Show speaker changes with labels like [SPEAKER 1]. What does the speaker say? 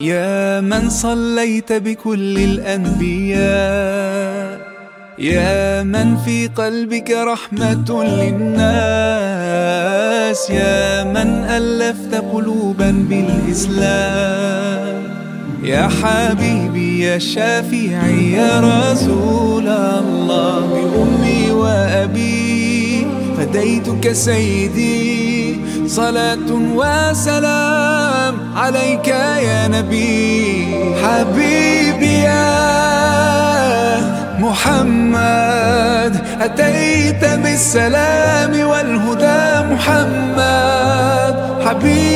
[SPEAKER 1] يا من صليت بكل الأنبياء، يا من في قلبك رحمة للناس، يا من ألفت قلوبا بالإسلام، يا حبيبي يا شافعي يا رسول الله، بأمي وأبي فديتك سيدي، صلاة وسلام عليك يا نبي. حبيبي يا محمد، أتيت بالسلام والهدى محمد. حبيبي